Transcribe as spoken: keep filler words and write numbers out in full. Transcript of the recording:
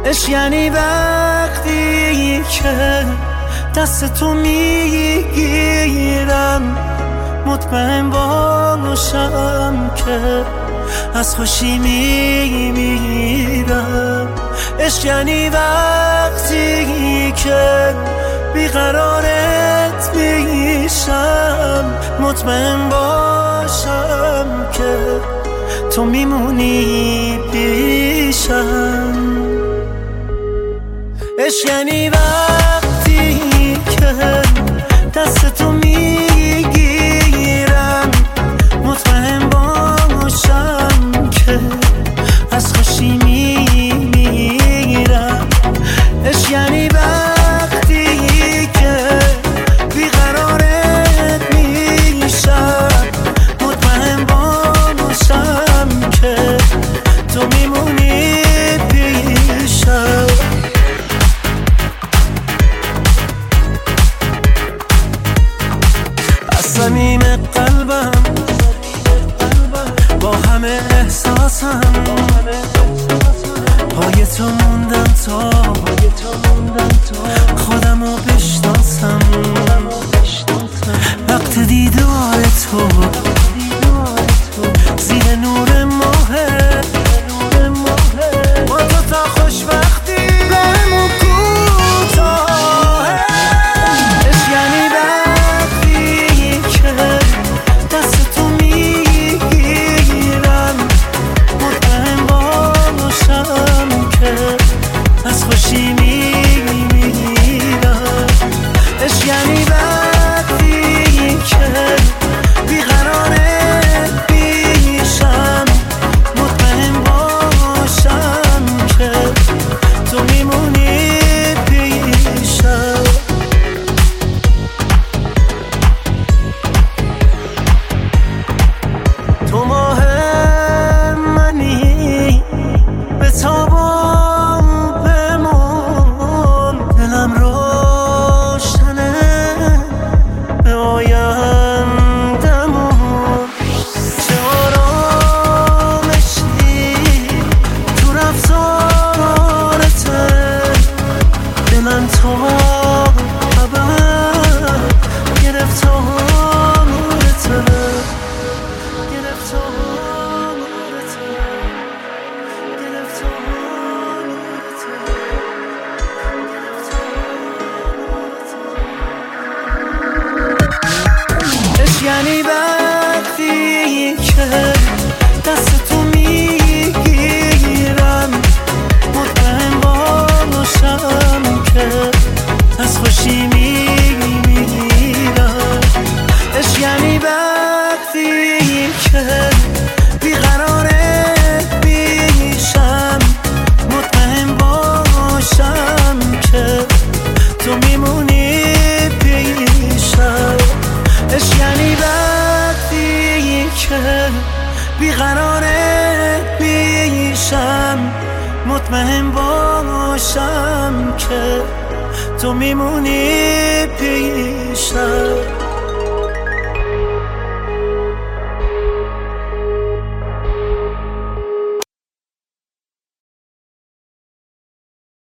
عشق یعنی وقتی که دست تو میگیرم، مطمئن باشم که از خوشی میمیرم. عشق یعنی وقتی که بیقرارت میشم، مطمئن باشم که تو میمونی پیشم. عشق یعنی وقتی که دست تو میگیرم، مطمئن باشم که از خوشی میمیرم. عشق یعنی وقتی که بیقرارت میشم، مطمئن باشم که تو میمونی پیشم. از صمیم قلبم با همه احساسم پای تو موندم تا خودمو بشناسم. وقت دیدار تو زیر نور ماهه، با تو تا خوشبختی بهمون کوتاهه. عشق یعنی وقتی که دست تو میگیرم، مطمئن باشم که از خوشی میمیرم. عشق یعنی وقتی که بیقرارت میشم، مطمئن باشم که تو میمونی پیشم. تو ماه منی به تابم بمون، دلم روشنه به آیندمون. چه آرامشی تو رفتارته، دلم تو ابد گرفتارته، گرفتارته، گرفتارته. عشق یعنی وقتی که دست تو میگیرم، مطمئن باشم که از خوشی میمیرم. عشق یعنی وقتی که بیقرارت میشم، مطمئن باشم که تو میمونی پیشم. عشق یعنی وقتی که بیقرارت میشم، مطمئن باشم که تو میمونی پیشم.